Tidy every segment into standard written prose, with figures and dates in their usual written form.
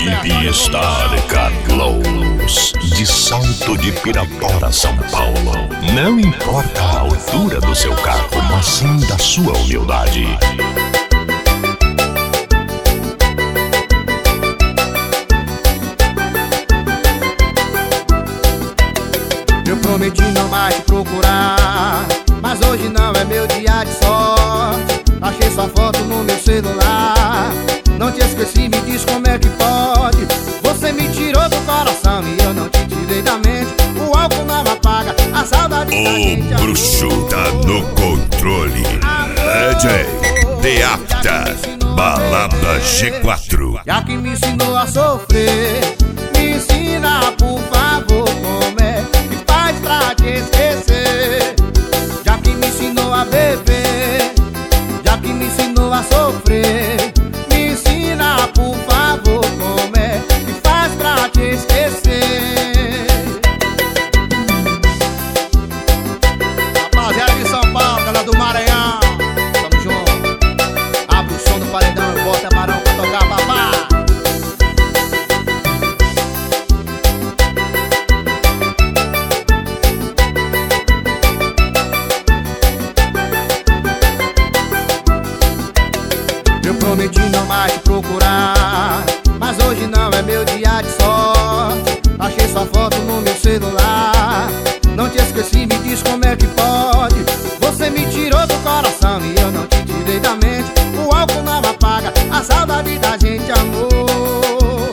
Equipe Star Carlos, de Salto de Pirapora, São Paulo. Não importa a altura do seu carro, mas sim da sua humildade. Eu prometi não mais te procurar, mas hoje não é meu dia de sorte. Achei sua foto no meu celular, não te esqueci, me diz como é que pode. Você me tirou do coração e eu não te tirei da mente. O álcool não apaga a saudade da gente. O bruxo tá no controle. DJ Teapta, Balada G4. Já que me ensinou a sofrer, me ensina por favor como é que faz pra te esquecer. Já que me ensinou a beber, já que me ensinou a sofrer, me ensina por favor como é que faz pra te esquecer. Rapaziada de São Paulo, galera do Maranhão, tamo junto. Abre o som do paredão e bota Barão pra tocar, papá. Eu prometi não mais te procurar, mas hoje não é meu dia de sorte. Achei sua foto no meu celular, não te esqueci, me diz como é que pode. Você me tirou do coração e eu não te tirei da mente. O álcool não apaga a saudade da gente, amor.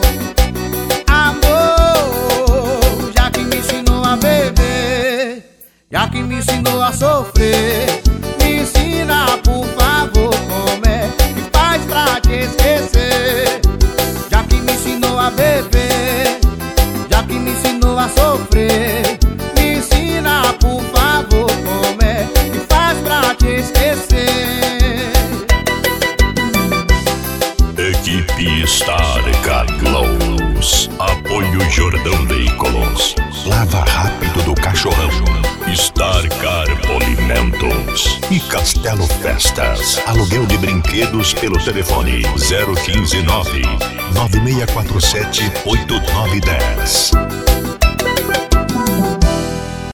Amor, já que me ensinou a beber, já que me ensinou a sofrer, me ensina por favor como é que faz pra te esquecer. Já que me ensinou a beber, já que me ensinou a sofrer, me ensina por favor como é que faz pra te esquecer. Equipe Star Carlos, apoio Jordão Veículos, Lava Rápido do Cachorrão, Star Car Polimentos e Castelo Festas. Aluguel de brinquedos pelo telefone 015 9 9647 8910.